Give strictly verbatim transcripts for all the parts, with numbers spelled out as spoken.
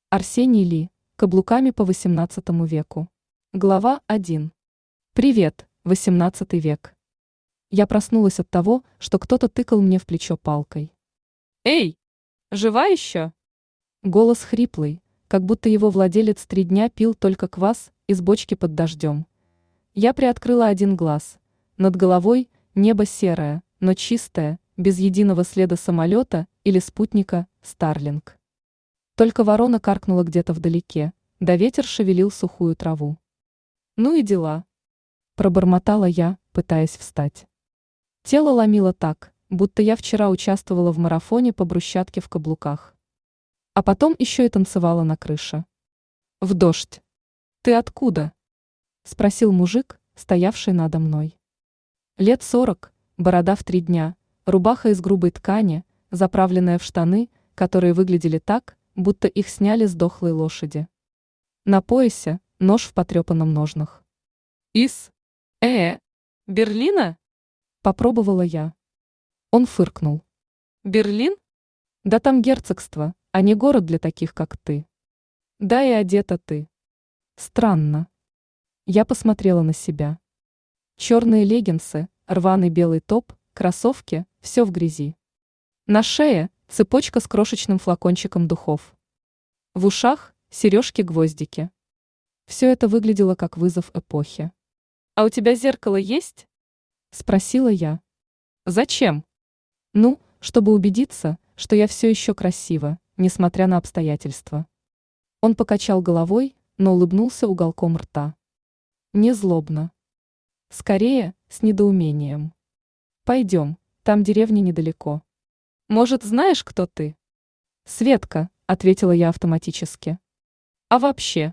Арсений Ли. Каблуками по восемнадцатому веку. Глава один. Привет, восемнадцатый век. Я проснулась от того, что кто-то тыкал мне в плечо палкой. Эй, жива еще? Голос хриплый, как будто его владелец три дня пил только квас из бочки под дождем. Я приоткрыла один глаз. Над головой небо серое, но чистое, без единого следа самолета или спутника Старлинг. Только ворона каркнула где-то вдалеке, да ветер шевелил сухую траву. Ну и дела. Пробормотала я, пытаясь встать. Тело ломило так, будто я вчера участвовала в марафоне по брусчатке в каблуках. А потом еще и танцевала на крыше. В дождь. «Ты откуда?» – спросил мужик, стоявший надо мной. Лет сорок, борода в три дня, рубаха из грубой ткани, заправленная в штаны, которые выглядели так, будто их сняли с дохлой лошади. На поясе нож в потрепанном ножнах. Из? Э, Берлина? Попробовала я. Он фыркнул. Берлин? Да там герцогство, а не город для таких, как ты. Да и одета ты. Странно. Я посмотрела на себя. Черные леггинсы, рваный белый топ, кроссовки, все в грязи. На шее цепочка с крошечным флакончиком духов. В ушах сережки-гвоздики. Все это выглядело как вызов эпохи. А у тебя зеркало есть? Спросила я. Зачем? Ну, чтобы убедиться, что я все еще красива, несмотря на обстоятельства. Он покачал головой, но улыбнулся уголком рта. Не злобно. Скорее, с недоумением. Пойдем, там деревня недалеко. Может, знаешь, кто ты? Светка, ответила я автоматически. А вообще?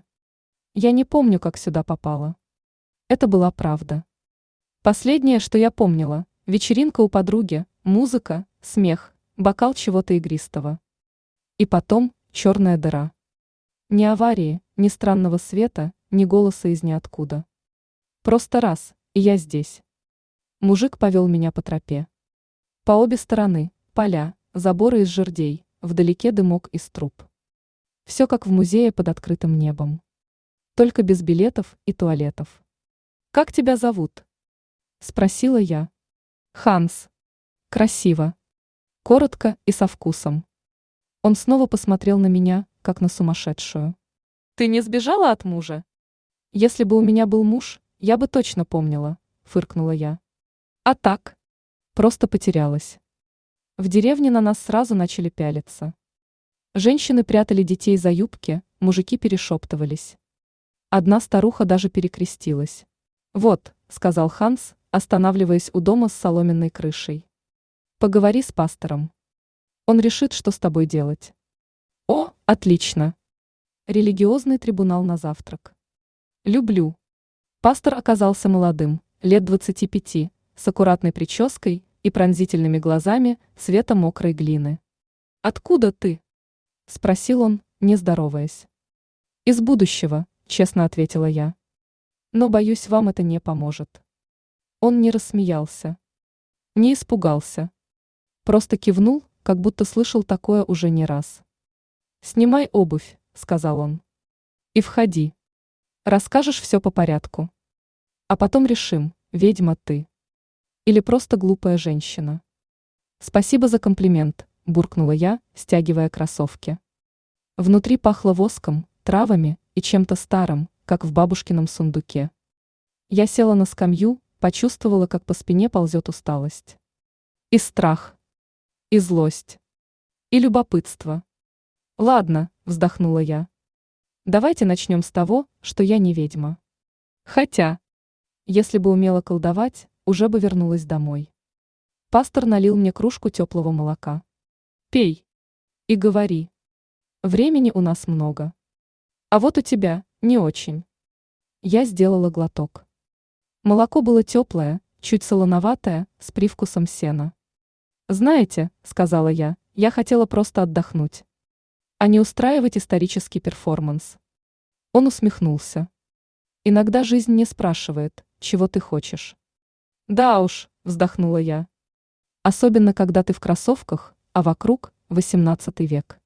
Я не помню, как сюда попала. Это была правда. Последнее, что я помнила, вечеринка у подруги, музыка, смех, бокал чего-то игристого. И потом черная дыра. Ни аварии, ни странного света, ни голоса из ниоткуда. Просто раз, и я здесь. Мужик повел меня по тропе. По обе стороны поля, заборы из жердей, вдалеке дымок из труб. Все как в музее под открытым небом. Только без билетов и туалетов. Как тебя зовут? Спросила я. Ханс. Красиво. Коротко и со вкусом. Он снова посмотрел на меня, как на сумасшедшую. Ты не сбежала от мужа? Если бы у меня был муж, я бы точно помнила, фыркнула я. А так? Просто потерялась. В деревне на нас сразу начали пялиться. Женщины прятали детей за юбки, мужики перешептывались. Одна старуха даже перекрестилась. «Вот», — сказал Ханс, останавливаясь у дома с соломенной крышей. «Поговори с пастором. Он решит, что с тобой делать». «О, отлично!» Религиозный трибунал на завтрак. «Люблю». Пастор оказался молодым, лет двадцати пяти, с аккуратной прической и пронзительными глазами цвета мокрой глины. «Откуда ты?» – спросил он, не здороваясь. «Из будущего», – честно ответила я. «Но, боюсь, вам это не поможет». Он не рассмеялся. Не испугался. Просто кивнул, как будто слышал такое уже не раз. «Снимай обувь», – сказал он. «И входи. Расскажешь все по порядку. А потом решим, ведьма ты. Или просто глупая женщина». «Спасибо за комплимент», – буркнула я, стягивая кроссовки. Внутри пахло воском, травами и чем-то старым, как в бабушкином сундуке. Я села на скамью, почувствовала, как по спине ползет усталость. И страх. И злость. И любопытство. «Ладно», – вздохнула я. «Давайте начнем с того, что я не ведьма. Хотя, если бы умела колдовать, уже бы вернулась домой». Пастор налил мне кружку теплого молока. «Пей. И говори. Времени у нас много. А вот у тебя не очень». Я сделала глоток. Молоко было теплое, чуть солоноватое, с привкусом сена. «Знаете», — сказала я, — «я хотела просто отдохнуть, а не устраивать исторический перформанс». Он усмехнулся. «Иногда жизнь не спрашивает, чего ты хочешь». «Да уж», — вздохнула я. «Особенно, когда ты в кроссовках, а вокруг восемнадцатый век».